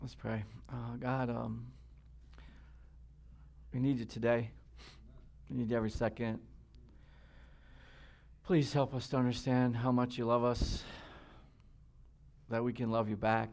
Let's pray. God, we need you today. We need you every second. Please help us to understand how much you love us, that we can love you back,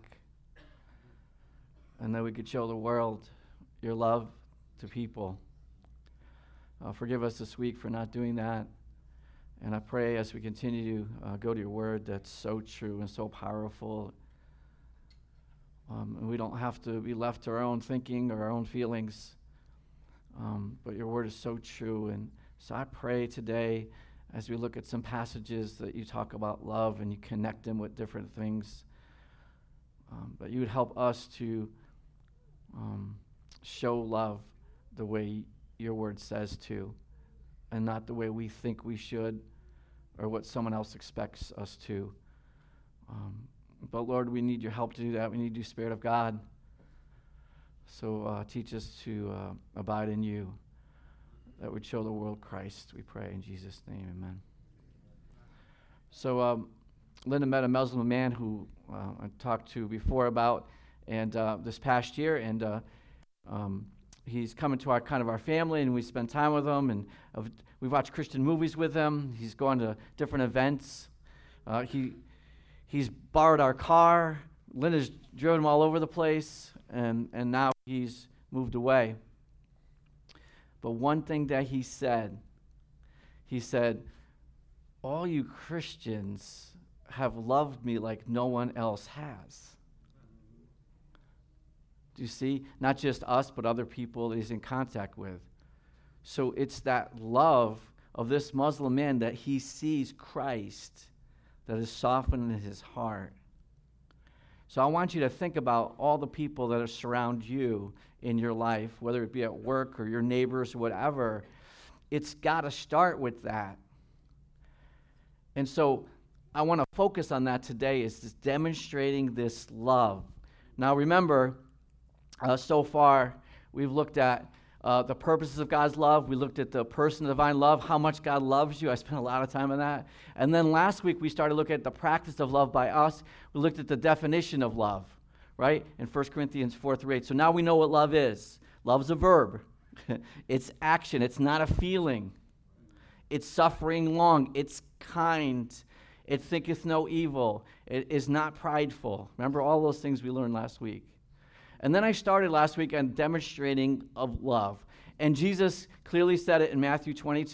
and that we could show the world your love to people. Forgive us this week for not doing that. And I pray as we continue to go to your word that's so true and so powerful, and we don't have to be left to our own thinking or our own feelings, but your word is so true. And so I pray today as we look at some passages that you talk about love and you connect them with different things, that you would help us to show love the way your word says to, and not the way we think we should or what someone else expects us to. But Lord, we need your help to do that. We need you, Spirit of God. So teach us to abide in you, that would show the world Christ, we pray in Jesus' name, amen. So Linda met a Muslim man who I talked to before about, and this past year, and he's coming to our family, and we spend time with him, and we've watched Christian movies with him. He's gone to different events. He's borrowed our car. Linda's driven him all over the place, and now he's moved away. But one thing that he said, all you Christians have loved me like no one else has. Do you see? Not just us, but other people that he's in contact with. So it's that love of this Muslim man that he sees Christ that is softening his heart. So I want you to think about all the people that surround you in your life, whether it be at work or your neighbors or whatever. It's got to start with that. And so I want to focus on that today, is just demonstrating this love. Now remember, so far we've looked at the purposes of God's love. We looked at the person of divine love, how much God loves you. I spent a lot of time on that. And then last week we started looking at the practice of love by us. We looked at the definition of love, right? In 1 Corinthians 4-8. So now we know what love is. Love's a verb. It's action. It's not a feeling. It's suffering long. It's kind. It thinketh no evil. It is not prideful. Remember all those things we learned last week. And then I started last week on demonstrating of love. And Jesus clearly said it in Matthew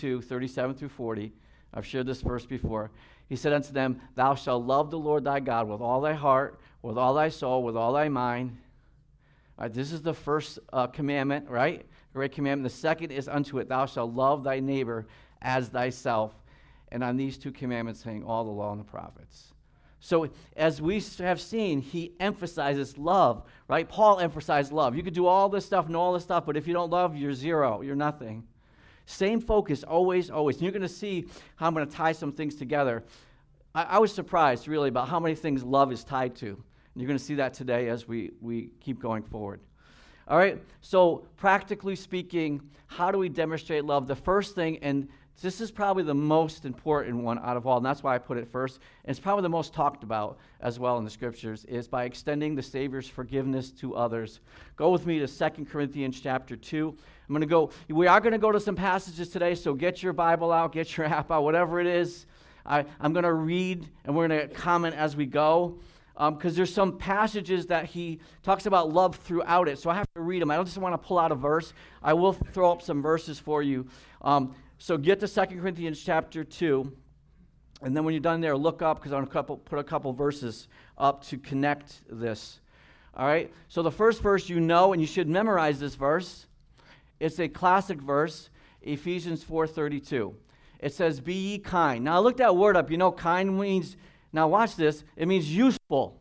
22:37-40. I've shared this verse before. He said unto them, Thou shalt love the Lord thy God with all thy heart, with all thy soul, with all thy mind. All right, this is the first commandment, right? Great commandment. The second is unto it, Thou shalt love thy neighbor as thyself. And on these two commandments hang all the law and the prophets. So as we have seen, he emphasizes love, right? Paul emphasized love. You could do all this stuff and all this stuff, but if you don't love, you're zero. You're nothing. Same focus, always, always. And you're going to see how I'm going to tie some things together. I was surprised, really, about how many things love is tied to. And you're going to see that today as we keep going forward. All right, so practically speaking, how do we demonstrate love? The first thing, and this is probably the most important one out of all, and that's why I put it first, and it's probably the most talked about as well in the scriptures, is by extending the Savior's forgiveness to others. Go with me to 2 Corinthians chapter 2. We are going to go to some passages today, so get your Bible out, get your app out, whatever it is. I'm going to read, and we're going to comment as we go, because there's some passages that he talks about love throughout it, so I have to read them. I don't just want to pull out a verse. I will throw up some verses for you. So get to 2 Corinthians chapter 2, and then when you're done there, look up, because I'm going to put a couple verses up to connect this. All right? So the first verse you know, and you should memorize this verse. It's a classic verse, Ephesians 4:32. It says, Be ye kind. Now, look that word up. You know, kind means, now watch this, it means useful.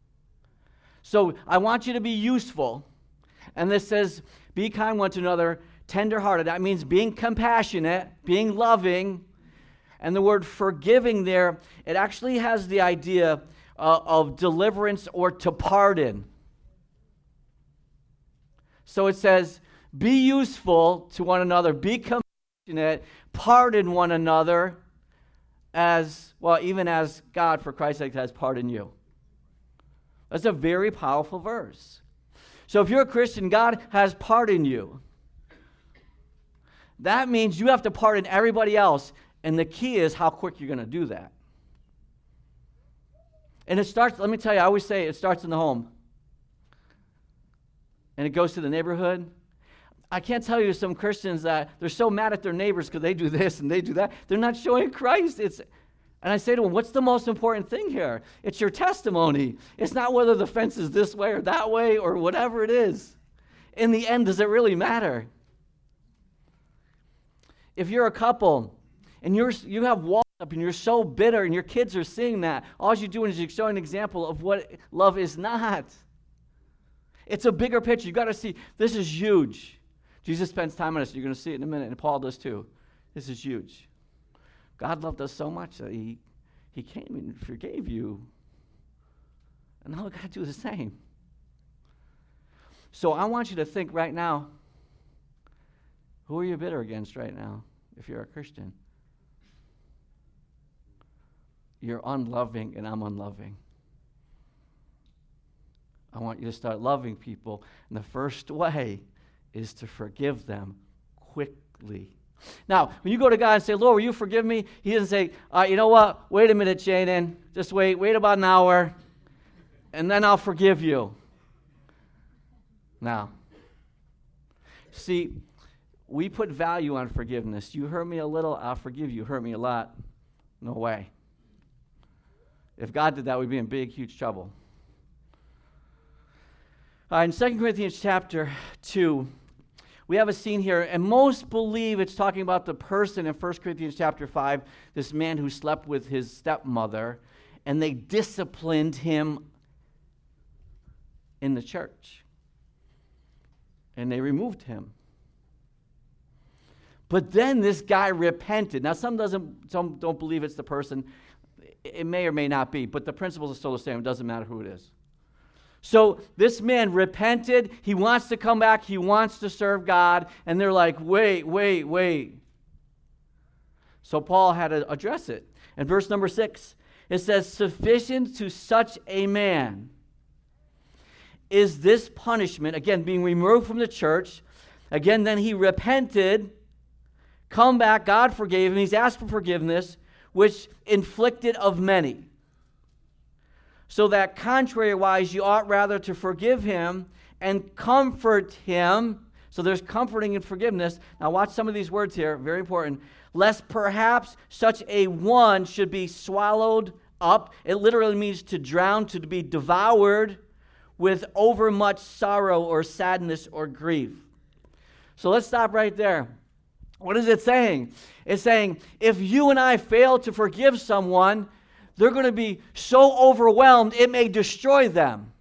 So I want you to be useful. And this says, Be kind one to another, tender-hearted. That means being compassionate, being loving. And the word forgiving there, it actually has the idea of deliverance or to pardon. So it says, be useful to one another, be compassionate, pardon one another as, well, even as God, for Christ's sake, has pardoned you. That's a very powerful verse. So if you're a Christian, God has pardoned you. That means you have to pardon everybody else. And the key is how quick you're going to do that. And it starts, let me tell you, I always say it starts in the home. And it goes to the neighborhood. I can't tell you some Christians that they're so mad at their neighbors because they do this and they do that. They're not showing Christ. And I say to them, what's the most important thing here? It's your testimony. It's not whether the fence is this way or that way or whatever it is. In the end, does it really matter? If you're a couple and you have walls up and you're so bitter and your kids are seeing that, all you're doing is you're showing an example of what love is not. It's a bigger picture. You've got to see, this is huge. Jesus spends time on us. You're going to see it in a minute, and Paul does too. This is huge. God loved us so much that he came and forgave you. And now we've got to do the same. So I want you to think right now, who are you bitter against right now if you're a Christian? You're unloving and I'm unloving. I want you to start loving people. And the first way is to forgive them quickly. Now, when you go to God and say, Lord, will you forgive me? He doesn't say, you know what? Wait a minute, Jaden. Just wait about an hour, and then I'll forgive you. Now, see, we put value on forgiveness. You hurt me a little, I'll forgive you. Hurt me a lot, no way. If God did that, we'd be in big, huge trouble. In 2 Corinthians chapter 2, we have a scene here, and most believe it's talking about the person in 1 Corinthians chapter 5, this man who slept with his stepmother, and they disciplined him in the church. And they removed him. But then this guy repented. Now, some don't believe it's the person. It may or may not be, but the principles are still the same. It doesn't matter who it is. So this man repented. He wants to come back. He wants to serve God. And they're like, wait. So Paul had to address it. In verse number 6, it says, sufficient to such a man is this punishment, again, being removed from the church. Again, then he repented, come back, God forgave him. He's asked for forgiveness, which inflicted of many. So that contrariwise, you ought rather to forgive him and comfort him. So there's comforting and forgiveness. Now watch some of these words here, very important. Lest perhaps such a one should be swallowed up. It literally means to drown, to be devoured with overmuch sorrow or sadness or grief. So let's stop right there. What is it saying? It's saying if you and I fail to forgive someone, they're going to be so overwhelmed, it may destroy them.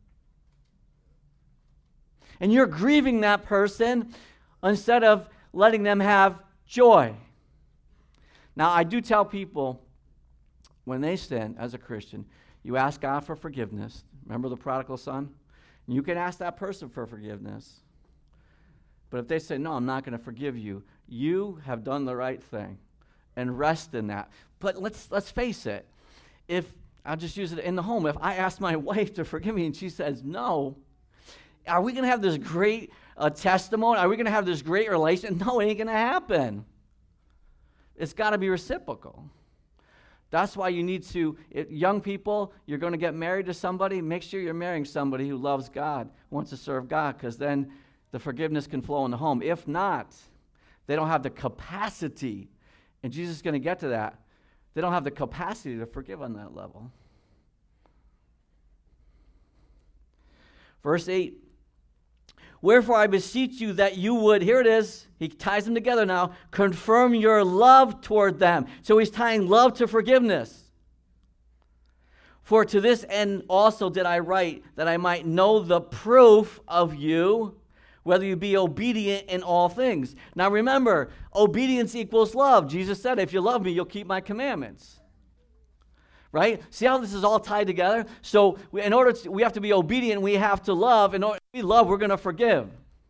And you're grieving that person instead of letting them have joy. Now, I do tell people, when they sin as a Christian, you ask God for forgiveness. Remember the prodigal son? You can ask that person for forgiveness. But if they say, no, I'm not going to forgive you, you have done the right thing. And rest in that. But let's face it. If, I'll just use it in the home, if I ask my wife to forgive me and she says no, are we going to have this great testimony? Are we going to have this great relation? No, it ain't going to happen. It's got to be reciprocal. That's why you need to, young people, you're going to get married to somebody, make sure you're marrying somebody who loves God, wants to serve God, because then the forgiveness can flow in the home. If not, they don't have the capacity, and Jesus is going to get to that. They don't have the capacity to forgive on that level. Verse 8, wherefore I beseech you that you would, here it is, he ties them together now, confirm your love toward them. So he's tying love to forgiveness. For to this end also did I write, that I might know the proof of you, whether you be obedient in all things. Now remember, obedience equals love. Jesus said, if you love me, you'll keep my commandments. Right? See how this is all tied together? So we have to be obedient, we have to love. In order to be love, we're going to forgive.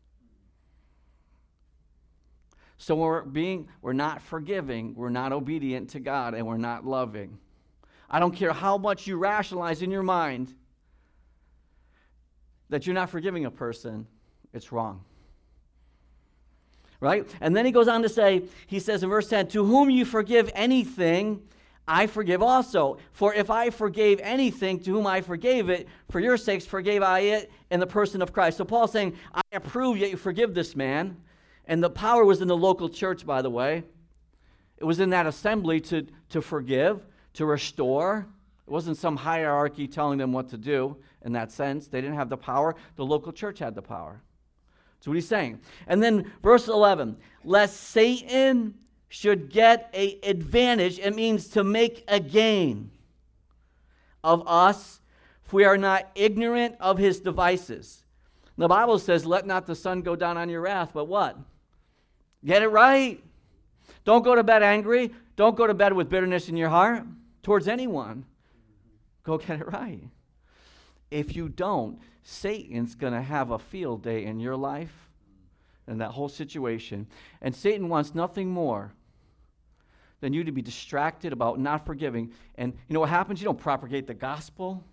So we're not forgiving, we're not obedient to God, and we're not loving. I don't care how much you rationalize in your mind that you're not forgiving a person, it's wrong. Right? And then he goes on to say, he says in verse 10, to whom you forgive anything, I forgive also. For if I forgave anything to whom I forgave it, for your sakes forgave I it in the person of Christ. So Paul's saying, I approve that you forgive this man. And the power was in the local church, by the way. It was in that assembly to forgive, to restore. It wasn't some hierarchy telling them what to do in that sense. They didn't have the power. The local church had the power. That's what he's saying. And then verse 11, lest Satan should get an advantage. It means to make a gain of us if we are not ignorant of his devices. The Bible says, let not the sun go down on your wrath, but what? Get it right. Don't go to bed angry. Don't go to bed with bitterness in your heart towards anyone. Go get it right. If you don't, Satan's going to have a field day in your life and that whole situation. And Satan wants nothing more than you to be distracted about not forgiving. And you know what happens? You don't propagate the gospel.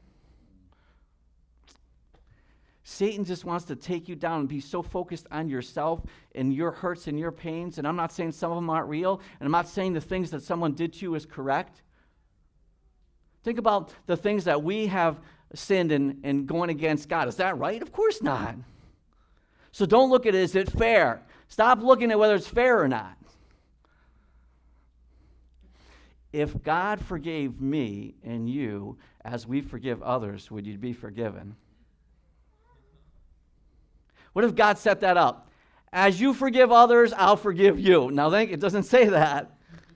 Satan just wants to take you down and be so focused on yourself and your hurts and your pains. And I'm not saying some of them aren't real, and I'm not saying the things that someone did to you is correct. Think about the things that we have sinned and going against God. Is that right? Of course not. So don't look at it, is it fair? Stop looking at whether it's fair or not. If God forgave me and you as we forgive others, would you be forgiven? What if God set that up? As you forgive others, I'll forgive you. Now, it doesn't say that.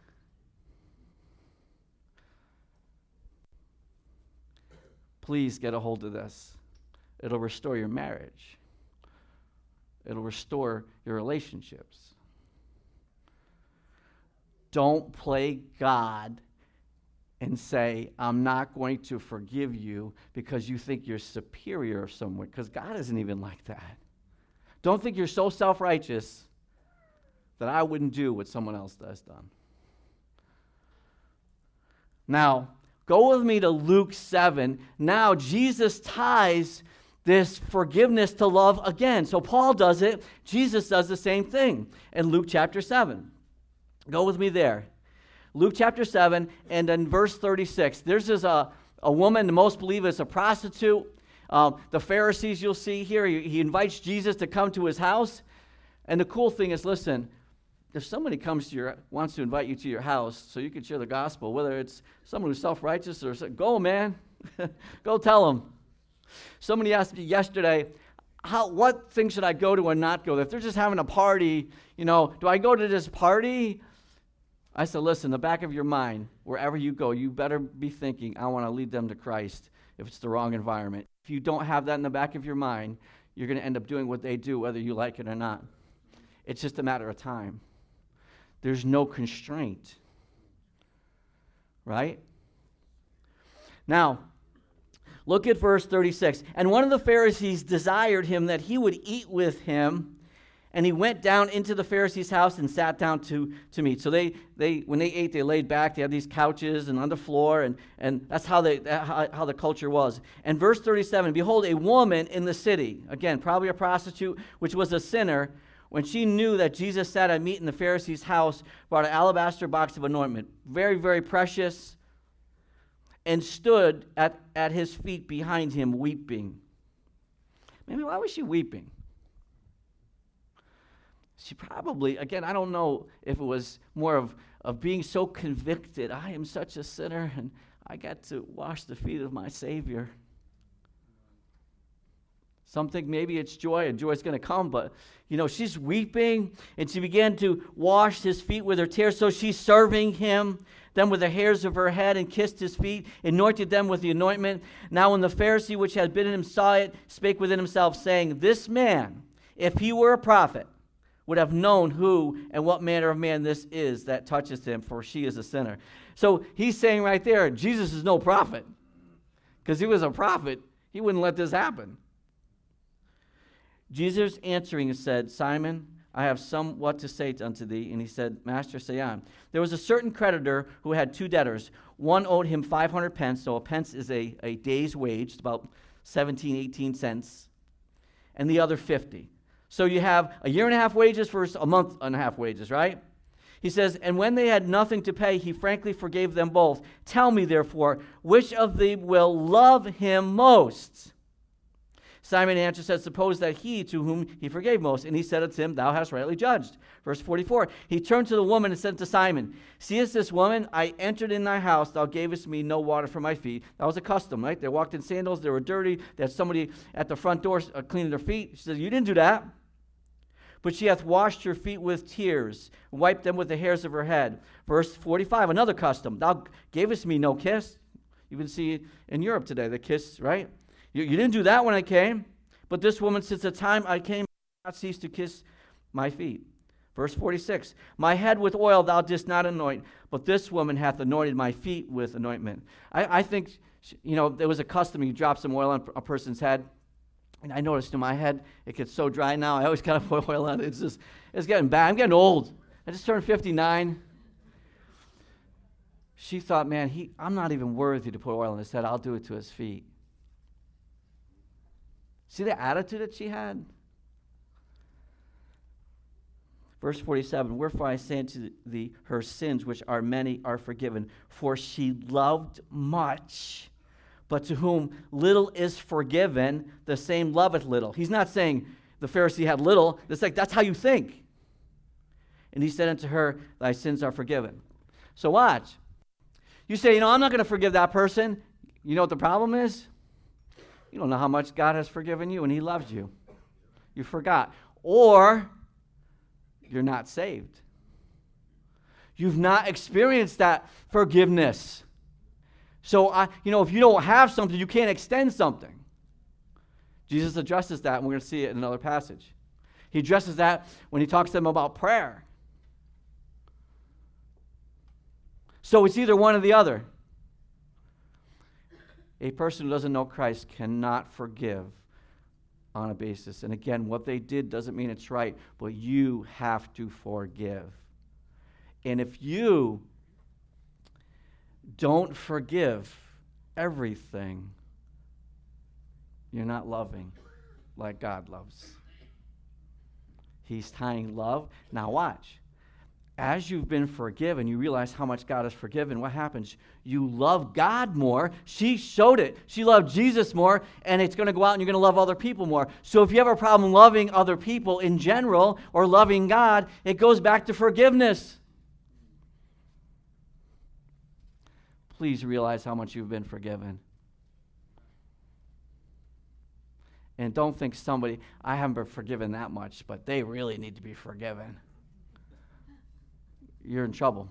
Please get a hold of this. It'll restore your marriage. It'll restore your relationships. Don't play God and say, I'm not going to forgive you because you think you're superior of someone, because God isn't even like that. Don't think you're so self-righteous that I wouldn't do what someone else has done. Now, go with me to Luke 7. Now, Jesus ties this forgiveness to love again. So Paul does it. Jesus does the same thing in Luke chapter 7. Go with me there. Luke chapter 7, and in verse 36. There's a woman, most believe it's a prostitute. The Pharisees you'll see here, he invites Jesus to come to his house. And the cool thing is, listen, if somebody wants to invite you to your house so you can share the gospel, whether it's someone who's self-righteous or go, man, go tell them. Somebody asked me yesterday, what thing should I go to and not go to? If they're just having a party, do I go to this party? I said, listen, in the back of your mind, wherever you go, you better be thinking, I want to lead them to Christ if it's the wrong environment. If you don't have that in the back of your mind, you're going to end up doing what they do, whether you like it or not. It's just a matter of time. There's no constraint. Right? Now, look at verse 36. And one of the Pharisees desired him that he would eat with him, and he went down into the Pharisee's house and sat down to meat. So they when they ate, they laid back. They had these couches and on the floor, and that's how the culture was. And verse 37, behold, a woman in the city, again, probably a prostitute, which was a sinner, when she knew that Jesus sat at meat in the Pharisee's house, brought an alabaster box of anointment, very, very precious, and stood at his feet behind him weeping. Maybe why was she weeping? She probably, again, I don't know if it was more of being so convicted. I am such a sinner, and I got to wash the feet of my Savior. Some think maybe it's joy, and joy's going to come, but, she's weeping, and she began to wash his feet with her tears, so she's serving him, them with the hairs of her head, and kissed his feet, anointed them with the anointment. Now when the Pharisee which had bidden him saw it, spake within himself, saying, this man, if he were a prophet, would have known who and what manner of man this is that touches him, for she is a sinner. So he's saying right there, Jesus is no prophet. Because if he was a prophet, he wouldn't let this happen. Jesus answering said, Simon, I have somewhat to say unto thee. And he said, Master, say on. There was a certain creditor who had two debtors. One owed him 500 pence, so a pence is a day's wage. It's about 17, 18 cents and the other 50. So you have a year and a half wages versus a month and a half wages, right? He says, and when they had nothing to pay, he frankly forgave them both. Tell me, therefore, which of them will love him most? Simon answered, said, suppose that he to whom he forgave most. And he said unto him, thou hast rightly judged. Verse 44, he turned to the woman and said to Simon, seest this woman? I entered in thy house. Thou gavest me no water for my feet. That was a custom, right? They walked in sandals. They were dirty. They had somebody at the front door cleaning their feet. She says, you didn't do that. But she hath washed your feet with tears, wiped them with the hairs of her head. Verse 45, another custom. Thou gavest me no kiss. You can see in Europe today, the kiss, right? You didn't do that when I came. But this woman, since the time I came, not ceased to kiss my feet. Verse 46, my head with oil thou didst not anoint, but this woman hath anointed my feet with anointment. I think, there was a custom, you drop some oil on a person's head. And I noticed in my head, it gets so dry now, I always kind of put oil on it. It's getting bad. I'm getting old. I just turned 59. She thought, man, I'm not even worthy to put oil on his head. I'll do it to his feet. See the attitude that she had? Verse 47, wherefore I say unto thee, her sins, which are many, are forgiven. For she loved much. But to whom little is forgiven, the same loveth little. He's not saying the Pharisee had little. It's like, that's how you think. And he said unto her, thy sins are forgiven. So watch. You say, I'm not going to forgive that person. You know what the problem is? You don't know how much God has forgiven you and he loves you. You forgot. Or you're not saved. You've not experienced that forgiveness. So, if you don't have something, you can't extend something. Jesus addresses that, and we're going to see it in another passage. He addresses that when he talks to them about prayer. So it's either one or the other. A person who doesn't know Christ cannot forgive on a basis. And again, what they did doesn't mean it's right, but you have to forgive. And if you don't forgive everything, you're not loving like God loves. He's tying love. Now watch. As you've been forgiven, you realize how much God has forgiven. What happens? You love God more. She showed it. She loved Jesus more, and it's going to go out and you're going to love other people more. So if you have a problem loving other people in general or loving God, it goes back to forgiveness. Please realize how much you've been forgiven. And don't think I haven't been forgiven that much, but they really need to be forgiven. You're in trouble.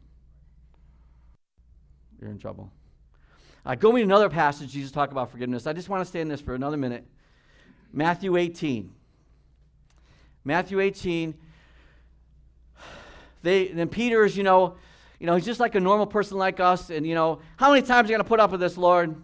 You're in trouble. Go read another passage, Jesus talked about forgiveness. I just want to stay in this for another minute. Matthew 18. Matthew 18. Then Peter's, he's just like a normal person like us. And, how many times are you going to put up with this, Lord?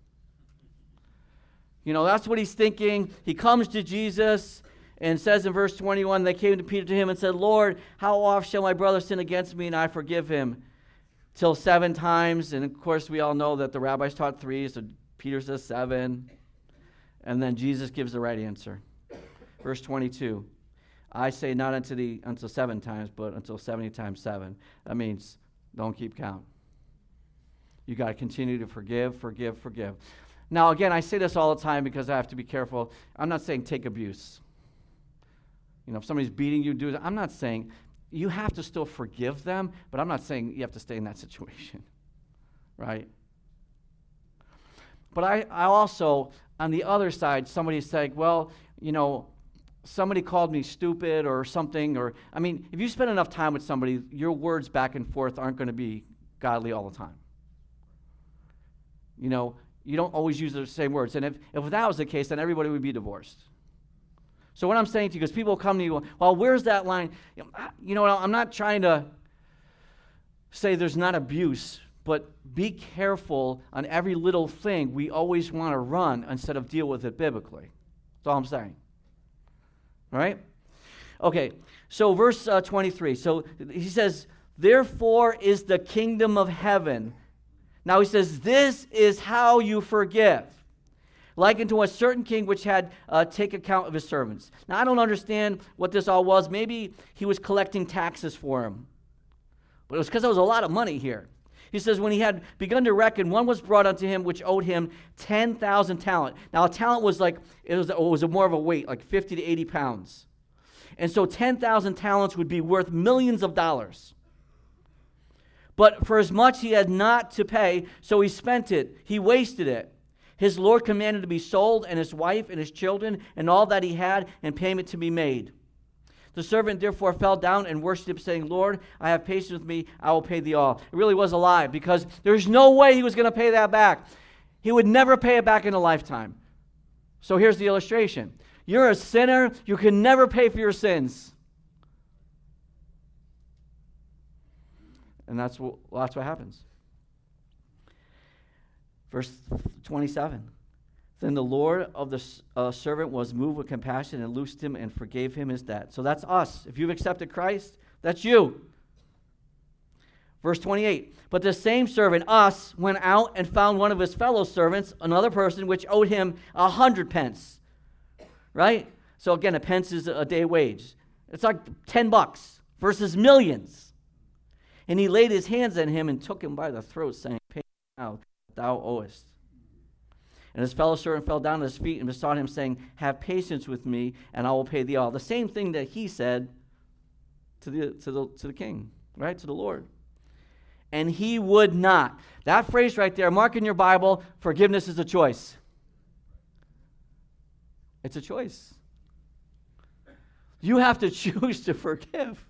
That's what he's thinking. He comes to Jesus and says in verse 21, they came to Peter to him and said, Lord, how oft shall my brother sin against me and I forgive him? Till 7 times. And, of course, we all know that the rabbis taught 3, so Peter says 7. And then Jesus gives the right answer. Verse 22, I say not unto thee until 7 times, but until 70 times 7. That means don't keep count. You got to continue to forgive. Now, again, I say this all the time because I have to be careful. I'm not saying take abuse. If somebody's beating you, do that. I'm not saying you have to still forgive them, but I'm not saying you have to stay in that situation, right? But I also, on the other side, somebody's saying, well, somebody called me stupid or something, if you spend enough time with somebody, your words back and forth aren't going to be godly all the time. You don't always use the same words. And if that was the case, then everybody would be divorced. So what I'm saying to you, because people come to you, well, where's that line? I'm not trying to say there's not abuse, but be careful on every little thing. We always want to run instead of deal with it biblically. That's all I'm saying. All right? Okay, so verse 23. So he says, therefore is the kingdom of heaven. Now he says, this is how you forgive. like unto a certain king which had take account of his servants. Now, I don't understand what this all was. Maybe he was collecting taxes for him. But it was because there was a lot of money here. He says, when he had begun to reckon, one was brought unto him which owed him 10,000 talent. Now, a talent was like, it was more of a weight, like 50 to 80 pounds. And so 10,000 talents would be worth millions of dollars. But for as much he had not to pay, so he spent it. He wasted it. His Lord commanded to be sold, and his wife and his children, and all that he had, and payment to be made. The servant therefore fell down and worshipped him, saying, Lord, I have patience with me, I will pay thee all. It really was a lie, because there's no way he was going to pay that back. He would never pay it back in a lifetime. So here's the illustration. You're a sinner, you can never pay for your sins. And that's what happens. Verse 27. Then the Lord of the servant was moved with compassion and loosed him and forgave him his debt. So that's us. If you've accepted Christ, that's you. Verse 28. But the same servant, us, went out and found one of his fellow servants, another person, which owed him 100 pence. Right? So again, a pence is a day wage. It's like $10 versus millions. And he laid his hands on him and took him by the throat, saying, Pay now, thou owest. And his fellow servant fell down at his feet and besought him, saying, Have patience with me, and I will pay thee all. The same thing that he said to the king, right? To the Lord. And he would not. That phrase right there, mark in your Bible, forgiveness is a choice. It's a choice. You have to choose to forgive.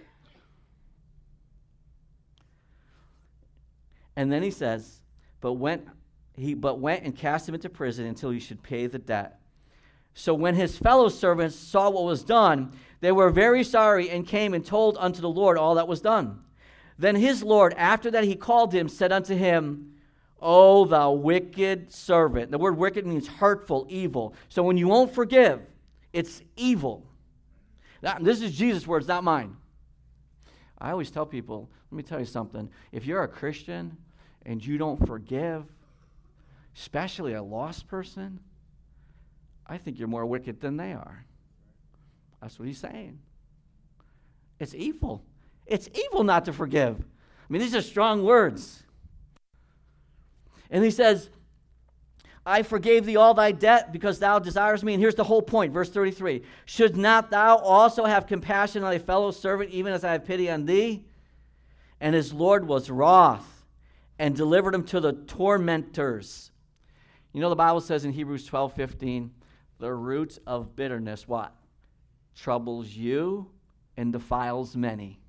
And then he says, but went and cast him into prison until he should pay the debt. So when his fellow servants saw what was done, they were very sorry and came and told unto the Lord all that was done. Then his Lord, after that he called him, said unto him, O thou wicked servant. The word wicked means hurtful, evil. So when you won't forgive, it's evil. This is Jesus' words, not mine. I always tell people, let me tell you something. If you're a Christian and you don't forgive, especially a lost person, I think you're more wicked than they are. That's what he's saying. It's evil. It's evil not to forgive. I mean, these are strong words. And he says, I forgave thee all thy debt because thou desirest me. And here's the whole point, verse 33. Should not thou also have compassion on thy fellow servant, even as I have pity on thee? And his Lord was wroth and delivered him to the tormentors. You know, the Bible says in Hebrews 12:15, the root of bitterness, what? Troubles you and defiles many.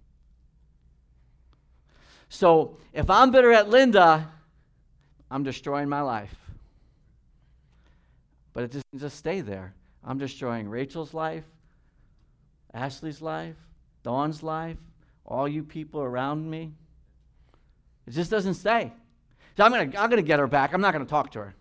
So if I'm bitter at Linda, I'm destroying my life. But it doesn't just stay there. I'm destroying Rachel's life, Ashley's life, Dawn's life, all you people around me. It just doesn't stay. So I'm gonna get her back. I'm not going to talk to her.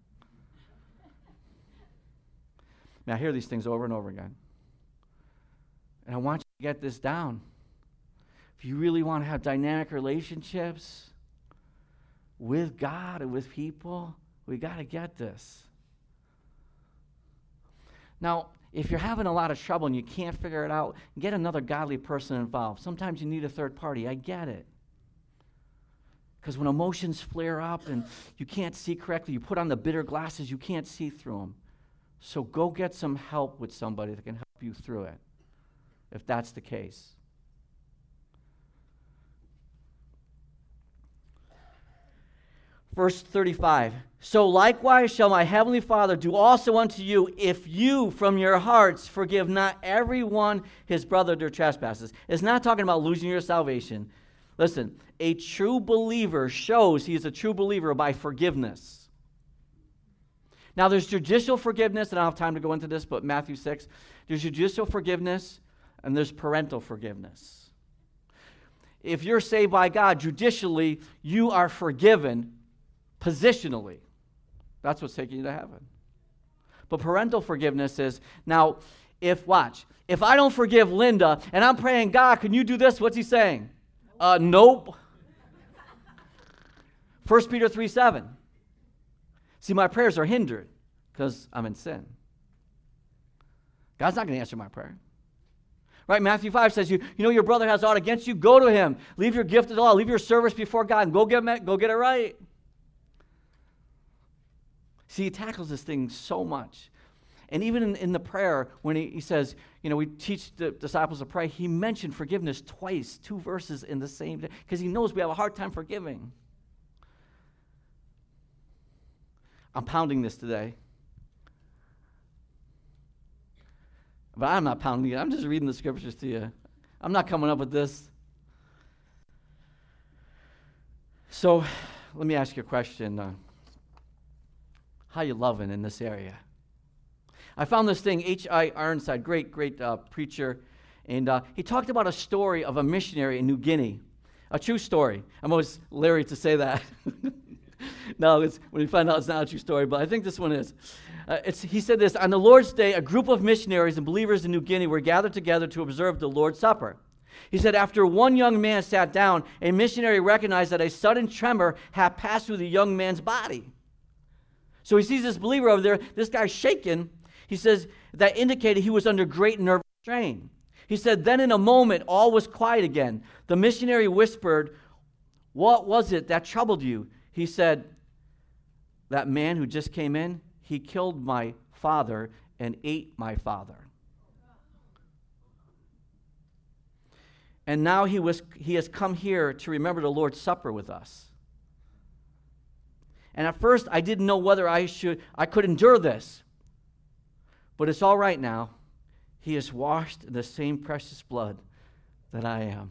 Now, I hear these things over and over again. And I want you to get this down. If you really want to have dynamic relationships with God and with people, we got to get this. Now, if you're having a lot of trouble and you can't figure it out, get another godly person involved. Sometimes you need a third party. I get it. Because when emotions flare up and you can't see correctly, you put on the bitter glasses, you can't see through them. So go get some help with somebody that can help you through it, if that's the case. Verse 35, so likewise shall my heavenly Father do also unto you, if you from your hearts forgive not every one his brother their trespasses. It's not talking about losing your salvation. Listen, a true believer shows he is a true believer by forgiveness. Now there's judicial forgiveness, and I don't have time to go into this, but Matthew 6, there's judicial forgiveness and there's parental forgiveness. If you're saved by God, judicially, you are forgiven. Positionally, that's what's taking you to heaven. But parental forgiveness is, now, if I don't forgive Linda and I'm praying, God, can you do this? What's he saying? Nope. 1 Peter 3:7. See, my prayers are hindered. because I'm in sin. God's not going to answer my prayer. Right? Matthew 5 says, you know your brother has aught against you, go to him. Leave your gift at all. Leave your service before God and go get it right. See, he tackles this thing so much. And even in the prayer, when he says, we teach the disciples to pray, he mentioned forgiveness twice, 2 verses in the same day, because he knows we have a hard time forgiving. I'm pounding this today. But I'm not pounding it. I'm just reading the scriptures to you. I'm not coming up with this. So let me ask you a question. How you loving in this area? I found this thing, H.I. Ironside, great preacher, and he talked about a story of a missionary in New Guinea, a true story. I'm always leery to say that. No, when you find out it's not a true story, but I think this one is. He said this, on the Lord's Day, a group of missionaries and believers in New Guinea were gathered together to observe the Lord's Supper. He said, after one young man sat down, a missionary recognized that a sudden tremor had passed through the young man's body. So he sees this believer over there, this guy's shaking. He says that indicated he was under great nervous strain. He said, then in a moment, all was quiet again. The missionary whispered, what was it that troubled you? He said, that man who just came in, he killed my father and ate my father. And now he has come here to remember the Lord's Supper with us. And at first, I didn't know whether I could endure this. But it's all right now. He is washed in the same precious blood that I am.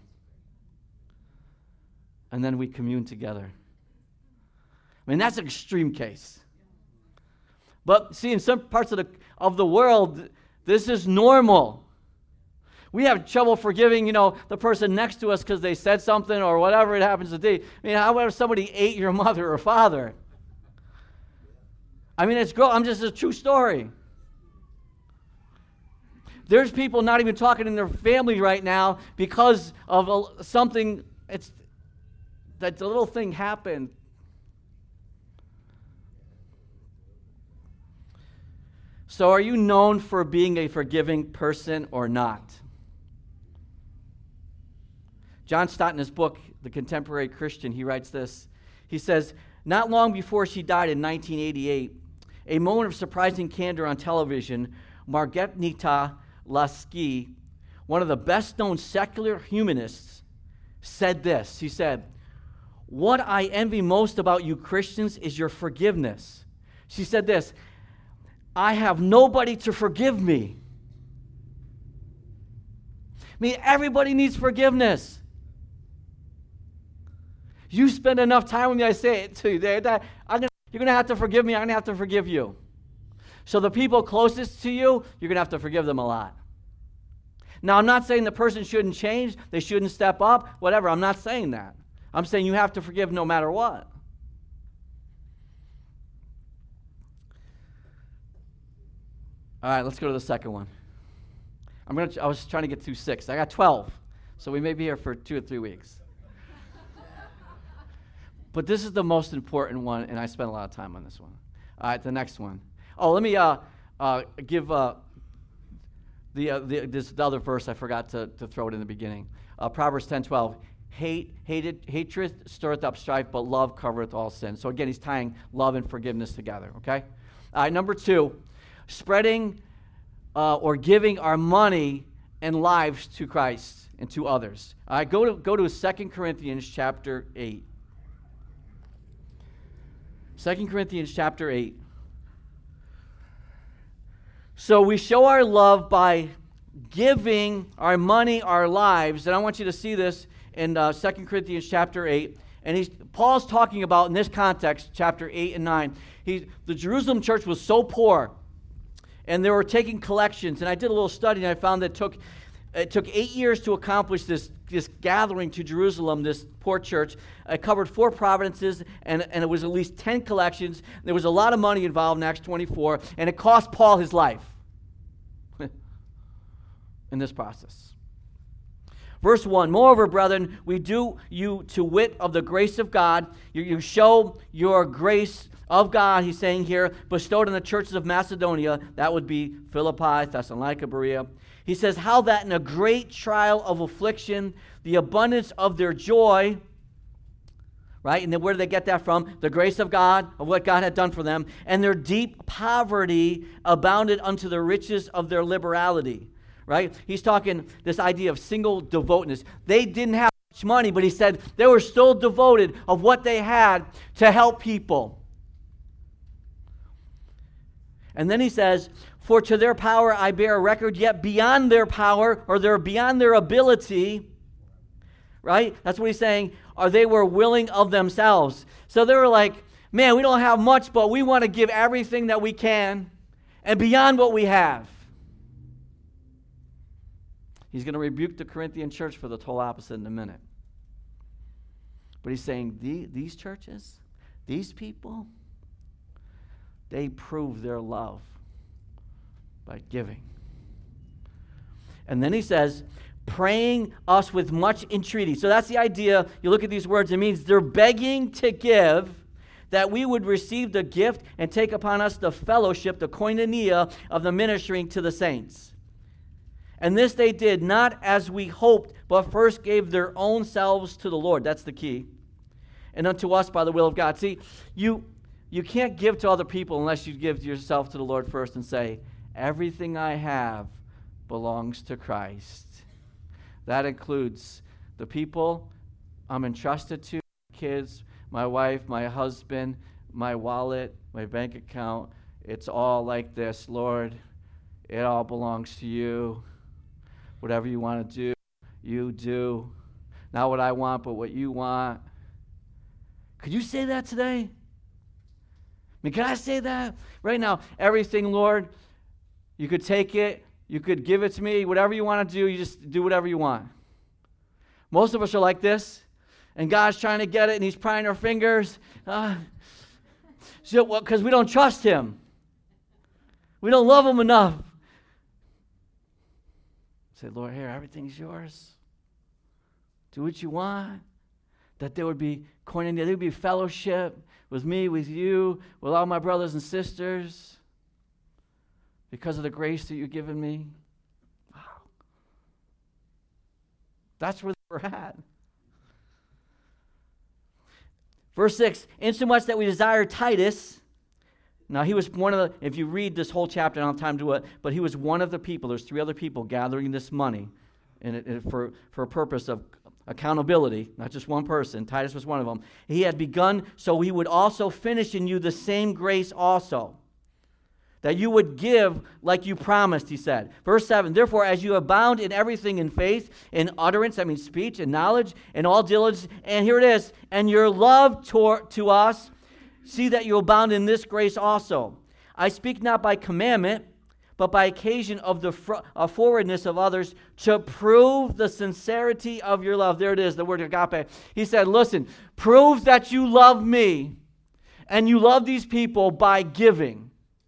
And then we commune together. I mean, that's an extreme case. But see, in some parts of the world, this is normal. We have trouble forgiving, the person next to us because they said something or whatever it happens to be. I mean, how about if somebody ate your mother or father? I mean, I'm just a true story. There's people not even talking in their family right now because of something. That the little thing happened. So are you known for being a forgiving person or not? John Stott, in his book, The Contemporary Christian, he writes this. He says, not long before she died in 1988, a moment of surprising candor on television, Margarita Laski, one of the best-known secular humanists, said this. He said, what I envy most about you Christians is your forgiveness. She said this, I have nobody to forgive me. I mean, everybody needs forgiveness. You spend enough time with me, I say it to you, you're going to have to forgive me, I'm going to have to forgive you. So the people closest to you, you're going to have to forgive them a lot. Now, I'm not saying the person shouldn't change, they shouldn't step up, whatever. I'm not saying that. I'm saying you have to forgive no matter what. All right, let's go to the second one. I was trying to get through 6. I got 12, so we may be here for 2 or 3 weeks. But this is the most important one, and I spent a lot of time on this one. All right, the next one. Oh, let me give the other verse. I forgot to throw it in the beginning. Proverbs 10:12. Hatred stirreth up strife, but love covereth all sin. So again, he's tying love and forgiveness together. Okay. All right. Number 2, spreading or giving our money and lives to Christ and to others. All right. Go to 2 Corinthians chapter 8. 2 Corinthians chapter 8. So we show our love by giving our money, our lives. And I want you to see this in 2 Corinthians chapter 8. And Paul's talking about, in this context, chapter 8 and 9. The Jerusalem church was so poor, and they were taking collections. And I did a little study, and I found that it took 8 years to accomplish this gathering to Jerusalem, this poor church. It covered 4 provinces, and it was at least 10 collections. There was a lot of money involved in Acts 24, and it cost Paul his life in this process. Verse 1, moreover, brethren, we do you to wit of the grace of God. You show your grace of God, he's saying here, bestowed on the churches of Macedonia. That would be Philippi, Thessalonica, Berea. He says, how that in a great trial of affliction, the abundance of their joy, right? And then where did they get that from? The grace of God, of what God had done for them. And their deep poverty abounded unto the riches of their liberality, right? He's talking this idea of single devoteness. They didn't have much money, but he said they were still devoted of what they had to help people. And then he says, for to their power I bear a record, yet beyond their power, or they're beyond their ability, right? That's what he's saying, or they were willing of themselves. So they were like, man, we don't have much, but we want to give everything that we can, and beyond what we have. He's going to rebuke the Corinthian church for the total opposite in a minute. But he's saying, these churches, these people, they prove their love by giving. And then he says, praying us with much entreaty. So that's the idea. You look at these words, it means they're begging to give, that we would receive the gift and take upon us the fellowship, the koinonia of the ministering to the saints. And this they did not as we hoped, but first gave their own selves to the Lord. That's the key. And unto us by the will of God. See, you can't give to other people unless you give yourself to the Lord first and say, everything I have belongs to Christ. That includes the people I'm entrusted to, my kids, my wife, my husband, my wallet, my bank account. It's all like this, Lord, it all belongs to you. Whatever you want to do, you do. Not what I want, but what you want. Could you say that today? I mean, can I say that right now? Everything, Lord, you could take it, you could give it to me, whatever you want to do, you just do whatever you want. Most of us are like this, and God's trying to get it, and he's prying our fingers. Because we don't trust him. We don't love him enough. Say, Lord, here, everything's yours. Do what you want. That there would be koinonia, there would be fellowship with me, with you, with all my brothers and sisters, because of the grace that you've given me. Wow. That's where we're at. Verse 6, insomuch that we desire Titus. Now, he was one of the, if you read this whole chapter, I don't have time to do it, but he was one of the people. There's 3 other people gathering this money for a purpose of accountability, not just one person. Titus was one of them. He had begun, so he would also finish in you the same grace also, that you would give like you promised, he said. Verse 7, therefore, as you abound in everything in faith, in utterance, that means speech, and knowledge, and all diligence, and here it is, and your love to us, see that you abound in this grace also. I speak not by commandment, but by occasion of the forwardness of others, to prove the sincerity of your love. There it is, the word agape. He said, listen, prove that you love me, and you love these people by giving.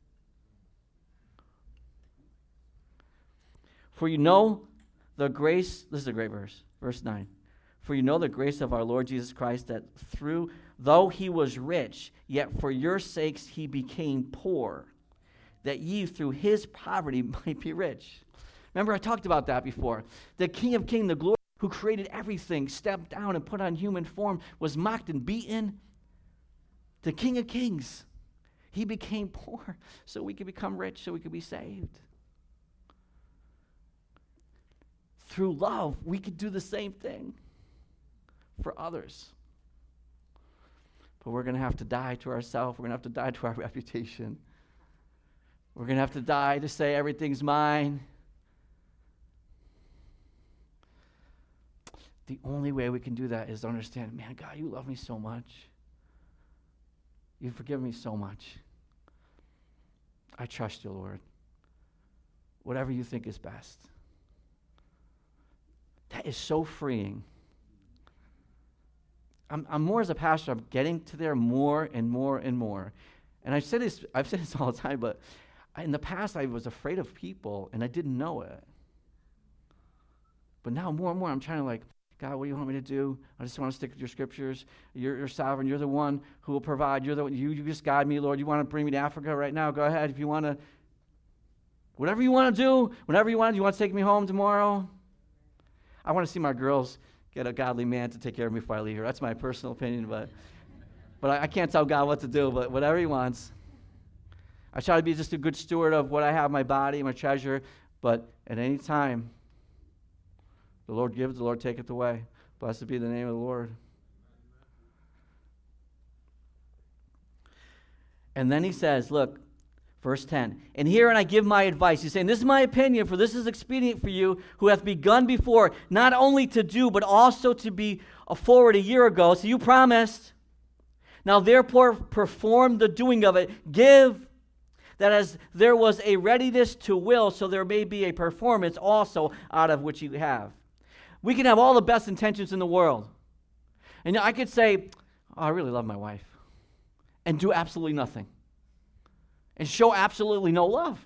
For you know the grace, this is a great verse, verse 9. For you know the grace of our Lord Jesus Christ, that though he was rich, yet for your sakes he became poor, that ye through his poverty might be rich. Remember, I talked about that before. The King of Kings, the glory, who created everything, stepped down and put on human form, was mocked and beaten. The King of Kings, he became poor so we could become rich, so we could be saved. Through love, we could do the same thing for others. But we're going to have to die to ourselves. We're going to have to die to our reputation. We're going to have to die to say everything's mine. The only way we can do that is to understand, man, God, you love me so much. You've forgiven me so much. I trust you, Lord. Whatever you think is best. That is so freeing. I'm more as a pastor, I'm getting to there more and more and more. And I've said this all the time, but in the past I was afraid of people and I didn't know it. But now more and more I'm trying to like, God, what do you want me to do? I just want to stick with your scriptures. You're sovereign. You're the one who will provide. You just guide me, Lord. You want to bring me to Africa right now? Go ahead. If you want to, whatever you want to do, whenever you want to take me home tomorrow? I want to see my girls get a godly man to take care of me before I leave here. That's my personal opinion, but I can't tell God what to do, but whatever he wants. I try to be just a good steward of what I have, my body, my treasure, but at any time, the Lord gives, the Lord taketh away. Blessed be the name of the Lord. And then he says, look, verse 10, and herein I give my advice. He's saying, this is my opinion, for this is expedient for you, who hath begun before, not only to do, but also to be forward a year ago. So you promised. Now therefore perform the doing of it. Give, that as there was a readiness to will, so there may be a performance also out of which you have. We can have all the best intentions in the world. And I could say, oh, I really love my wife, and do absolutely nothing. And show absolutely no love.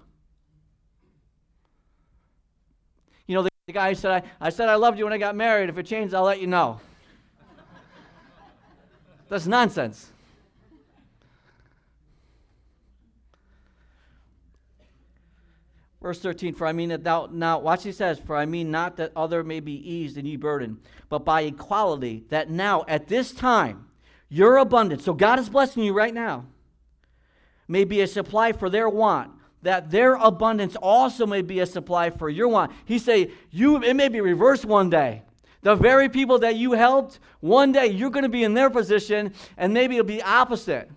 You know, the guy said, I said I loved you when I got married. If it changed, I'll let you know. That's nonsense. Verse 13, for I mean that thou, now watch he says, for I mean not that other may be eased and ye burdened, but by equality, that now at this time your abundance, so God is blessing you right now, may be a supply for their want, that their abundance also may be a supply for your want. He say, it may be reversed one day. The very people that you helped, one day you're going to be in their position, and maybe it'll be opposite.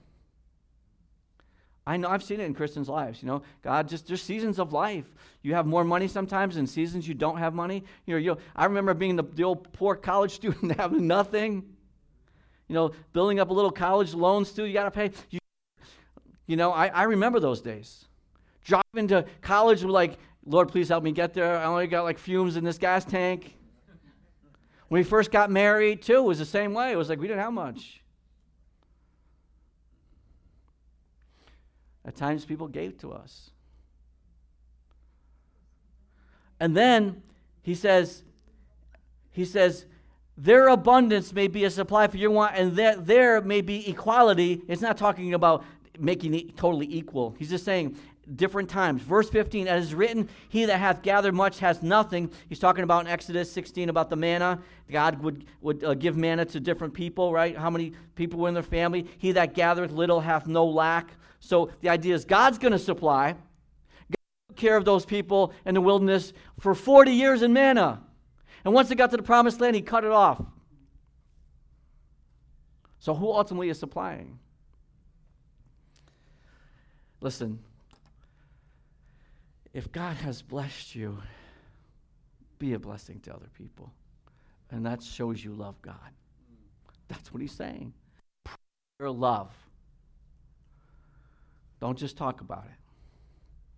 I know, I've seen it in Christians' lives. You know, God, there's seasons of life. You have more money sometimes, and seasons you don't have money. I remember being the old poor college student having nothing. You know, building up a little college loan still you got to pay. I remember those days. Driving to college with like, Lord, please help me get there. I only got like fumes in this gas tank. When we first got married, too, it was the same way. It was like we didn't have much. At times, people gave to us. And then he says, their abundance may be a supply for your want, and that there may be equality. It's not talking about making it totally equal. He's just saying different times. Verse 15, as is written, he that hath gathered much has nothing. He's talking about in Exodus 16 about the manna. God would give manna to different people, right? How many people were in their family? He that gathereth little hath no lack. So the idea is God's going to supply. God took care of those people in the wilderness for 40 years in manna. And once they got to the promised land, he cut it off. So who ultimately is supplying? Listen, if God has blessed you, be a blessing to other people. And that shows you love God. That's what he's saying. Your love. Don't just talk about it.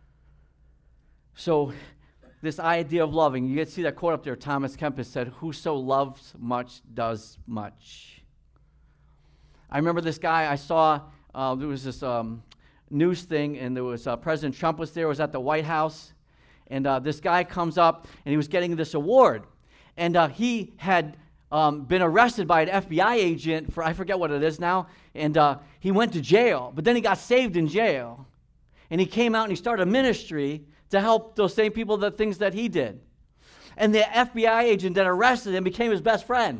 So, this idea of loving, you get to see that quote up there. Thomas Kempis said, whoso loves much does much. I remember this guy I saw, there was this news thing, and there was President Trump was there, was at the White House, and this guy comes up, and he was getting this award. And he had been arrested by an FBI agent for, I forget what it is now, and he went to jail, but then he got saved in jail. And he came out and he started a ministry to help those same people, the things that he did. And the FBI agent that arrested him became his best friend.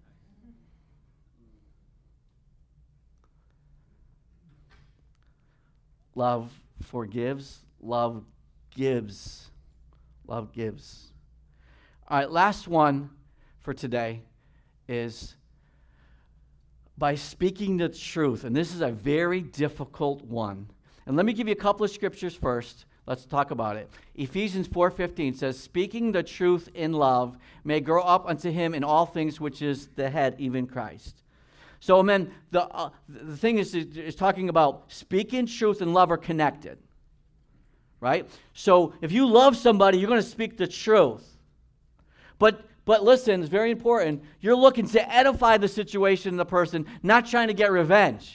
Love forgives, love gives. Love gives. All right, last one for today is by speaking the truth. And this is a very difficult one. And let me give you a couple of scriptures first. Let's talk about it. Ephesians 4:15 says, speaking the truth in love may grow up unto him in all things, which is the head, even Christ. So, amen, the thing is talking about speaking truth and love are connected. Right? So, if you love somebody, you're going to speak the truth. But listen, it's very important. You're looking to edify the situation and the person, not trying to get revenge.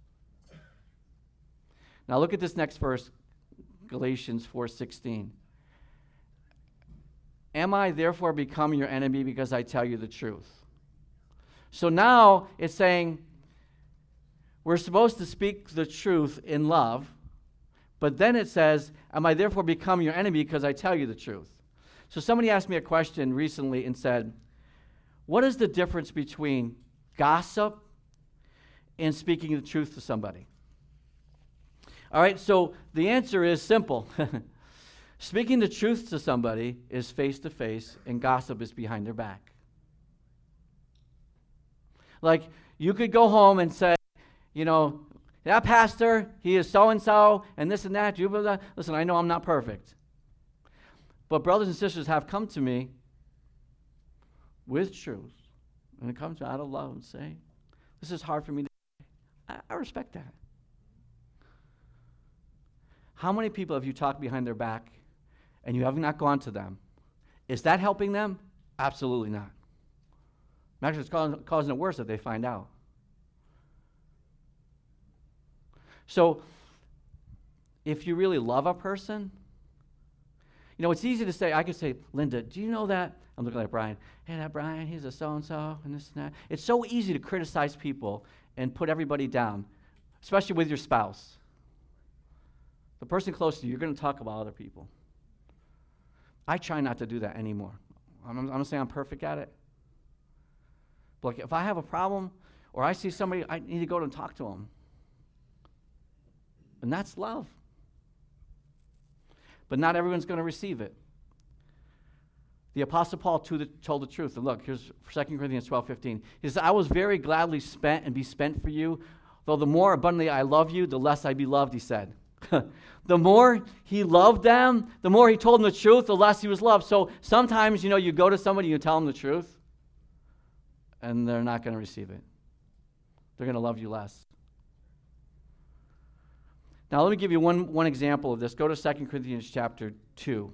Now look at this next verse, Galatians 4:16. am I therefore become your enemy because I tell you the truth? So now it's saying we're supposed to speak the truth in love, but then it says, am I therefore become your enemy because I tell you the truth? So somebody asked me a question recently and said, what is the difference between gossip and speaking the truth to somebody? All right, so the answer is simple. Speaking the truth to somebody is face to face, and gossip is behind their back. Like, you could go home and say, that pastor, he is so-and-so, and this and that. Listen, I know I'm not perfect. But brothers and sisters have come to me with truth, and it comes out of love and say, this is hard for me to say. I respect that. How many people have you talked behind their back and you have not gone to them? Is that helping them? Absolutely not. Actually, it's causing it worse if they find out. So, if you really love a person, it's easy to say, I could say, Linda, do you know that? I'm looking at Brian. Hey, that Brian, he's a so-and-so, and this and that. It's so easy to criticize people and put everybody down, especially with your spouse. The person close to you, you're going to talk about other people. I try not to do that anymore. I'm not saying I'm perfect at it. But like, if I have a problem or I see somebody, I need to go and talk to them. And that's love. But not everyone's going to receive it. The Apostle Paul told the truth. And look, here's 2 Corinthians 12:15. He says, I was very gladly spent and be spent for you, though the more abundantly I love you, the less I be loved, he said. The more he loved them, the more he told them the truth, the less he was loved. So sometimes, you go to somebody, you tell them the truth, and they're not going to receive it. They're going to love you less. Now, let me give you one example of this. Go to 2 Corinthians chapter 2.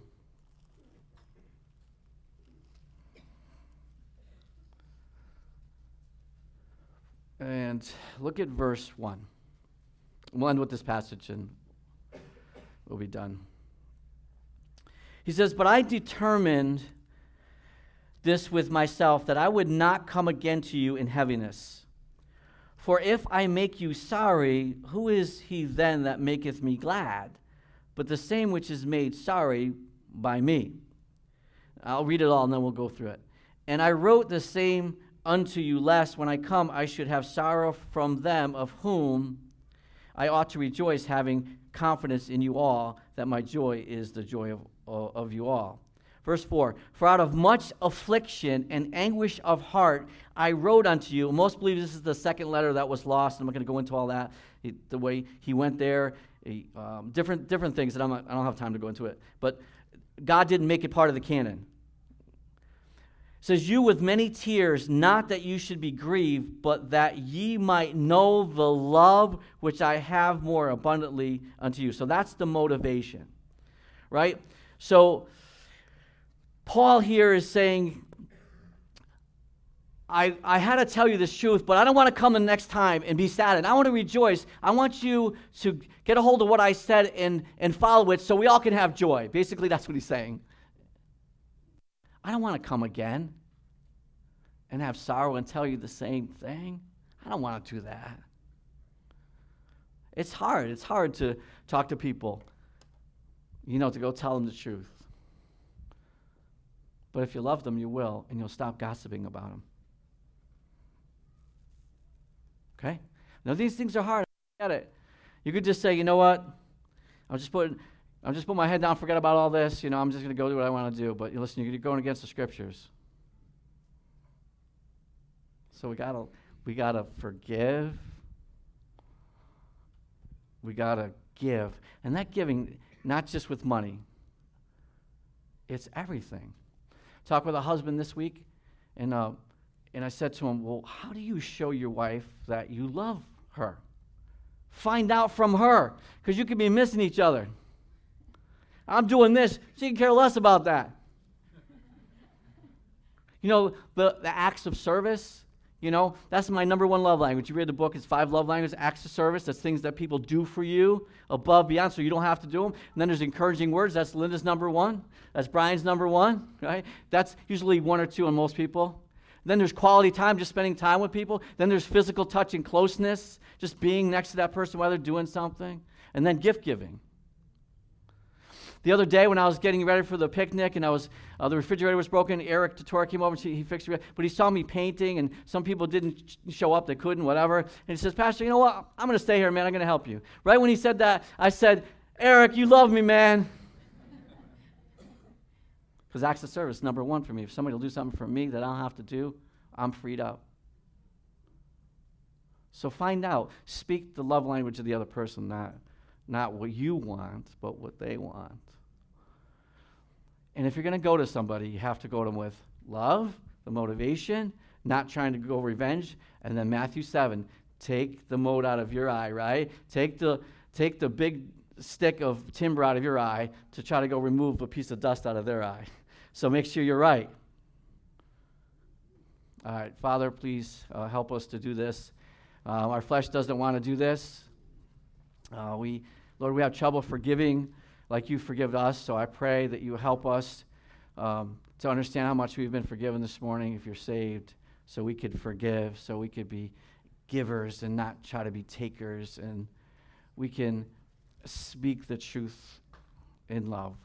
And look at verse 1. We'll end with this passage and we'll be done. He says, but I determined this with myself, that I would not come again to you in heaviness. For if I make you sorry, who is he then that maketh me glad? But the same which is made sorry by me. I'll read it all and then we'll go through it. And I wrote the same unto you, lest when I come I should have sorrow from them of whom I ought to rejoice, having confidence in you all, that my joy is the joy of you all. Verse 4, for out of much affliction and anguish of heart I wrote unto you. Most believe this is the second letter that was lost. I'm not going to go into all that, the way he went there, different things that I don't have time to go into it. But God didn't make it part of the canon. It says, you with many tears, not that you should be grieved, but that ye might know the love which I have more abundantly unto you. So that's the motivation, right? So Paul here is saying, I had to tell you this truth, but I don't want to come the next time and be sad. And I want to rejoice. I want you to get a hold of what I said and follow it so we all can have joy. Basically, that's what he's saying. I don't want to come again and have sorrow and tell you the same thing. I don't want to do that. It's hard. It's hard to talk to people, to go tell them the truth. But if you love them, you will, and you'll stop gossiping about them. Okay? Now, these things are hard. I get it. You could just say, you know what? I'll just put my head down, forget about all this. I'm just going to go do what I want to do. But listen, you're going against the Scriptures. So we gotta forgive. We gotta give, and that giving, not just with money. It's everything. Talked with a husband this week, and I said to him, well, how do you show your wife that you love her? Find out from her, because you could be missing each other. I'm doing this. She can care less about that. The acts of service, You know, that's my number one love language. You read the book, it's 5 love languages. Acts of service, that's things that people do for you above, beyond, so you don't have to do them. And then there's encouraging words. That's Linda's number 1. That's Brian's number 1, right? That's usually 1 or 2 on most people. Then there's quality time, just spending time with people. Then there's physical touch and closeness, just being next to that person while they're doing something. And then gift giving. The other day when I was getting ready for the picnic and the refrigerator was broken, Eric Tatora came over and he fixed it. But he saw me painting and some people didn't show up, they couldn't, whatever. And he says, Pastor, you know what? I'm going to stay here, man. I'm going to help you. Right when he said that, I said, Eric, you love me, man. Because acts of service, number 1 for me. If somebody will do something for me that I don't have to do, I'm freed up. So find out. Speak the love language of the other person, not what you want, but what they want. And if you're going to go to somebody, you have to go to them with love, the motivation, not trying to go revenge. And then Matthew 7, take the mote out of your eye, right? Take the big stick of timber out of your eye to try to go remove a piece of dust out of their eye. So make sure you're right. All right, Father, please help us to do this. Our flesh doesn't want to do this. Lord, we have trouble forgiving like you forgive us, so I pray that you help us to understand how much we've been forgiven this morning if you're saved, so we could forgive, so we could be givers and not try to be takers, and we can speak the truth in love.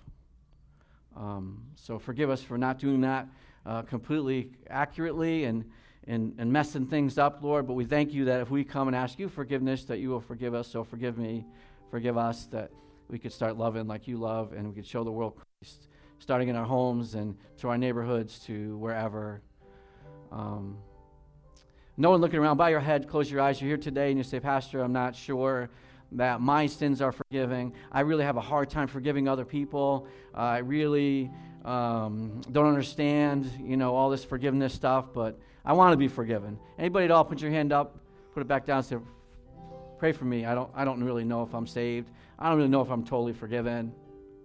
So forgive us for not doing that completely accurately and messing things up, Lord, but we thank you that if we come and ask you forgiveness, that you will forgive us. So forgive me, forgive us, that we could start loving like you love, and we could show the world Christ, starting in our homes and to our neighborhoods, to wherever. No one looking around. Bow your head, close your eyes. You're here today and you say, Pastor, I'm not sure that my sins are forgiving. I really have a hard time forgiving other people. I really don't understand, all this forgiveness stuff, but I want to be forgiven. Anybody at all, put your hand up, put it back down, and say, pray for me. I don't really know if I'm saved. I don't really know if I'm totally forgiven.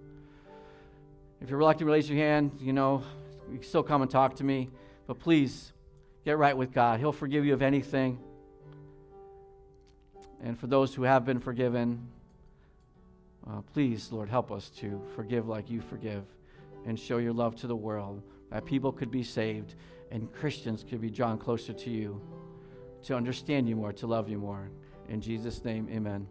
If you're reluctant to raise your hand, you can still come and talk to me. But please, get right with God. He'll forgive you of anything. And for those who have been forgiven, please, Lord, help us to forgive like you forgive and show your love to the world, that people could be saved and Christians could be drawn closer to you, to understand you more, to love you more. In Jesus' name, amen.